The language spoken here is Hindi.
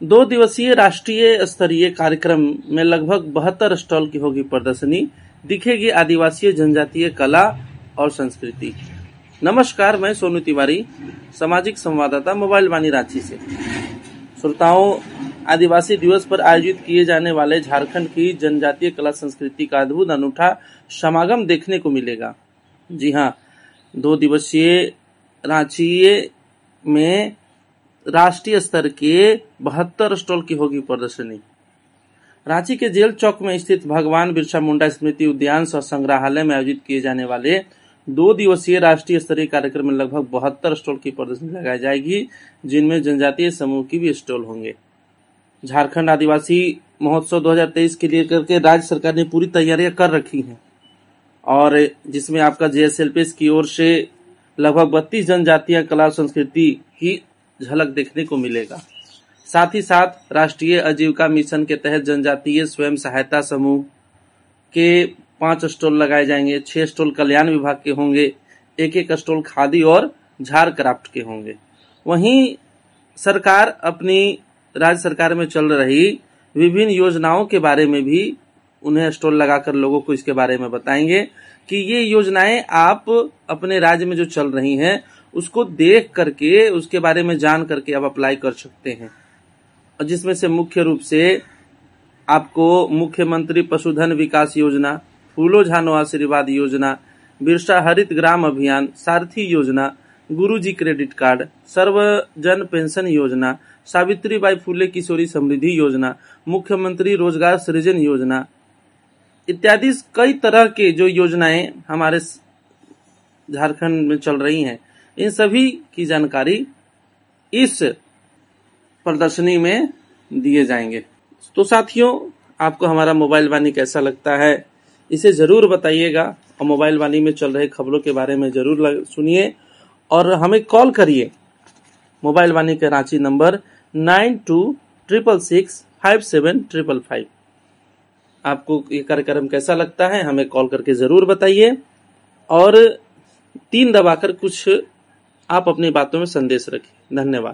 2 दिवसीय राष्ट्रीय स्तरीय कार्यक्रम में लगभग 72 स्टॉल की होगी प्रदर्शनी। दिखेगी आदिवासी जनजातीय कला और संस्कृति। नमस्कार, मैं सोनू तिवारी, सामाजिक संवाददाता मोबाइल वाणी रांची से। श्रोताओं, आदिवासी दिवस पर आयोजित किए जाने वाले झारखंड की जनजातीय कला संस्कृति का अद्भुत अनूठा समागम देखने को मिलेगा। जी हाँ, 2 दिवसीय रांची में राष्ट्रीय स्तर के 72 स्टॉल की होगी प्रदर्शनी। रांची के जेल चौक में स्थित भगवान बिरसा मुंडा स्मृति उद्यान और संग्रहालय में आयोजित किए जाने वाले 2 दिवसीय राष्ट्रीय स्तरीय कार्यक्रम में लगभग 72 स्टॉल की प्रदर्शनी लगाई जाएगी, जिनमें जनजातीय समूह की भी स्टॉल होंगे। झारखंड आदिवासी महोत्सव 2023 के लिए करके राज्य सरकार ने पूरी तैयारियां कर रखी हैं और जिसमें आपका जेएसएलपीएस की ओर से लगभग 32 जनजातीय कला संस्कृति की झलक देखने को मिलेगा। साथ ही साथ राष्ट्रीय आजीविका मिशन के तहत जनजातीय स्वयं सहायता समूह के 5 स्टॉल लगाए जाएंगे। 6 स्टॉल कल्याण विभाग के होंगे, एक स्टॉल खादी और झार क्राफ्ट के होंगे। वहीं सरकार अपनी राज्य सरकार में चल रही विभिन्न योजनाओं के बारे में भी उन्हें स्टॉल लगाकर लोगों को इसके बारे में बताएंगे कि ये योजनाएं आप अपने राज्य में जो चल रही हैं उसको देख करके, उसके बारे में जान करके आप अप्लाई कर सकते हैं। और जिसमें से मुख्य रूप से आपको मुख्यमंत्री पशुधन विकास योजना, फूलो झानो आशीर्वाद योजना, बिरसा हरित ग्राम अभियान, सारथी योजना, गुरुजी क्रेडिट कार्ड, सर्वजन पेंशन योजना, सावित्रीबाई फुले किशोरी समृद्धि योजना, मुख्यमंत्री रोजगार सृजन योजना इत्यादि कई तरह के जो योजनाएं हमारे झारखंड में चल रही हैं, इन सभी की जानकारी इस प्रदर्शनी में दिए जाएंगे। तो साथियों, आपको हमारा मोबाइल वाणी कैसा लगता है इसे जरूर बताइएगा और मोबाइल वाणी में चल रहे खबरों के बारे में जरूर सुनिए और हमें कॉल करिए। मोबाइल वाणी के रांची नंबर 9266657555। आपको ये कार्यक्रम कैसा लगता है हमें कॉल करके जरूर बताइए और 3 दबाकर कुछ आप अपनी बातों में संदेश रखिए। धन्यवाद।